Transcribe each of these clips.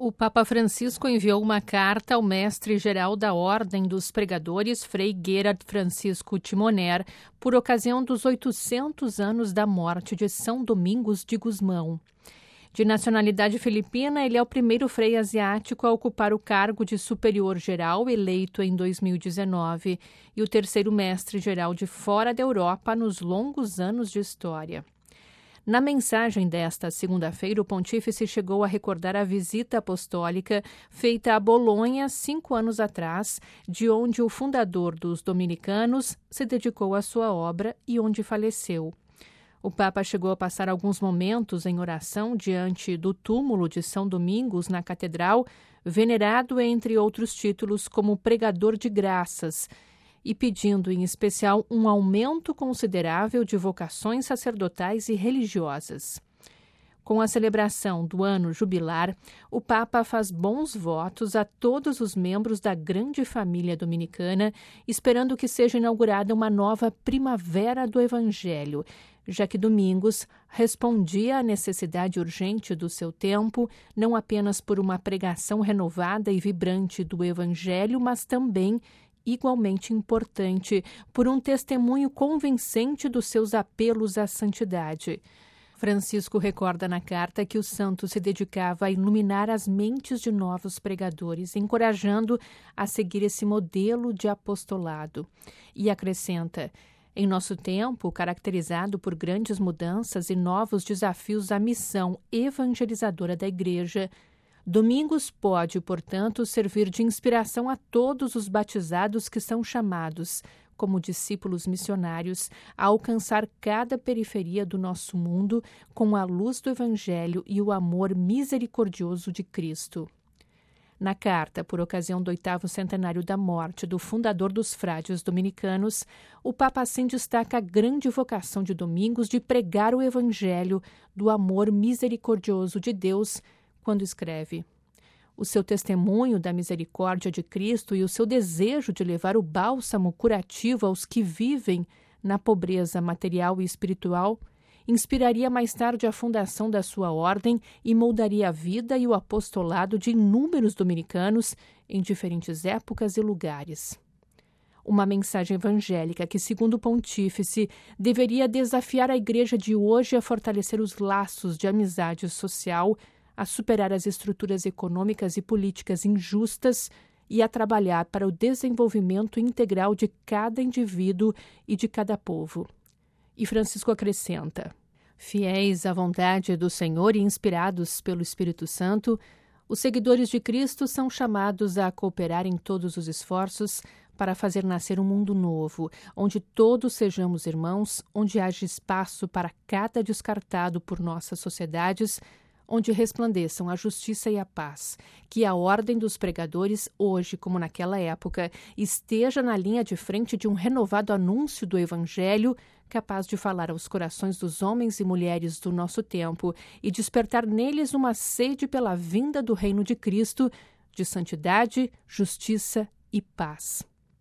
O Papa Francisco enviou uma carta ao mestre-geral da Ordem dos Pregadores, Frei Gerard Francisco Timoner, por ocasião dos 800 anos da morte de São Domingos de Gusmão. De nacionalidade filipina, ele é o primeiro frei asiático a ocupar o cargo de superior-geral eleito em 2019 e o terceiro mestre-geral de fora da Europa nos longos anos de história. Na mensagem desta segunda-feira, o pontífice chegou a recordar a visita apostólica feita a Bolonha 5 anos atrás, de onde o fundador dos dominicanos se dedicou à sua obra e onde faleceu. O Papa chegou a passar alguns momentos em oração diante do túmulo de São Domingos na Catedral, venerado, entre outros títulos, como pregador de graças, e pedindo, em especial, um aumento considerável de vocações sacerdotais e religiosas. Com a celebração do ano jubilar, o Papa faz bons votos a todos os membros da grande família dominicana, esperando que seja inaugurada uma nova primavera do Evangelho, já que Domingos respondia à necessidade urgente do seu tempo, não apenas por uma pregação renovada e vibrante do Evangelho, mas também igualmente importante, por um testemunho convincente dos seus apelos à santidade. Francisco recorda na carta que o santo se dedicava a iluminar as mentes de novos pregadores, encorajando a seguir esse modelo de apostolado. E acrescenta: em nosso tempo, caracterizado por grandes mudanças e novos desafios à missão evangelizadora da Igreja, Domingos pode, portanto, servir de inspiração a todos os batizados que são chamados, como discípulos missionários, a alcançar cada periferia do nosso mundo com a luz do Evangelho e o amor misericordioso de Cristo. Na carta, por ocasião do 8º centenário da morte do fundador dos frades dominicanos, o Papa assim destaca a grande vocação de Domingos de pregar o Evangelho do amor misericordioso de Deus, quando escreve: o seu testemunho da misericórdia de Cristo e o seu desejo de levar o bálsamo curativo aos que vivem na pobreza material e espiritual inspiraria mais tarde a fundação da sua ordem e moldaria a vida e o apostolado de inúmeros dominicanos em diferentes épocas e lugares. Uma mensagem evangélica que, segundo o pontífice, deveria desafiar a Igreja de hoje a fortalecer os laços de amizade social, a superar as estruturas econômicas e políticas injustas e a trabalhar para o desenvolvimento integral de cada indivíduo e de cada povo. E Francisco acrescenta: fiéis à vontade do Senhor e inspirados pelo Espírito Santo, os seguidores de Cristo são chamados a cooperar em todos os esforços para fazer nascer um mundo novo, onde todos sejamos irmãos, onde haja espaço para cada descartado por nossas sociedades, onde resplandeçam a justiça e a paz, que a ordem dos pregadores, hoje como naquela época, esteja na linha de frente de um renovado anúncio do Evangelho, capaz de falar aos corações dos homens e mulheres do nosso tempo e despertar neles uma sede pela vinda do reino de Cristo, de santidade, justiça e paz.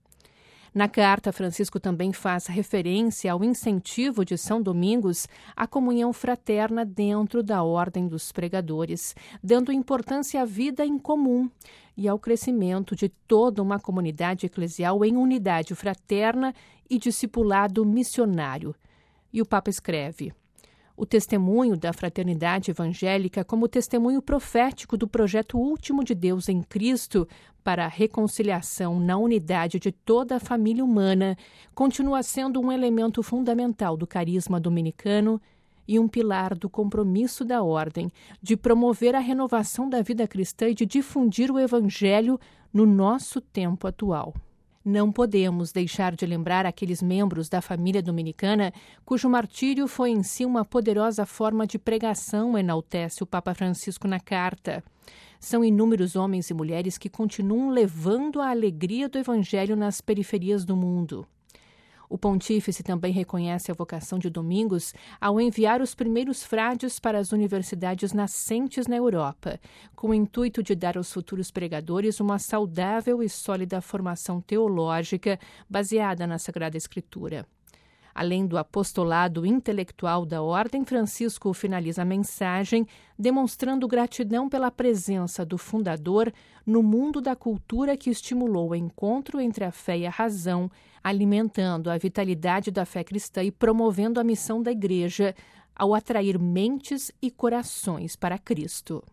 Na carta, Francisco também faz referência ao incentivo de São Domingos à comunhão fraterna dentro da Ordem dos Pregadores, dando importância à vida em comum e ao crescimento de toda uma comunidade eclesial em unidade fraterna e discipulado missionário. E o Papa escreve: o testemunho da fraternidade evangélica como testemunho profético do projeto último de Deus em Cristo para a reconciliação na unidade de toda a família humana continua sendo um elemento fundamental do carisma dominicano e um pilar do compromisso da Ordem de promover a renovação da vida cristã e de difundir o Evangelho no nosso tempo atual. Não podemos deixar de lembrar aqueles membros da família dominicana cujo martírio foi em si uma poderosa forma de pregação, enaltece o Papa Francisco na carta. São inúmeros homens e mulheres que continuam levando a alegria do Evangelho nas periferias do mundo. O pontífice também reconhece a vocação de Domingos ao enviar os primeiros frades para as universidades nascentes na Europa, com o intuito de dar aos futuros pregadores uma saudável e sólida formação teológica baseada na Sagrada Escritura. Além do apostolado intelectual da Ordem, Francisco finaliza a mensagem demonstrando gratidão pela presença do fundador no mundo da cultura que estimulou o encontro entre a fé e a razão, alimentando a vitalidade da fé cristã e promovendo a missão da Igreja ao atrair mentes e corações para Cristo.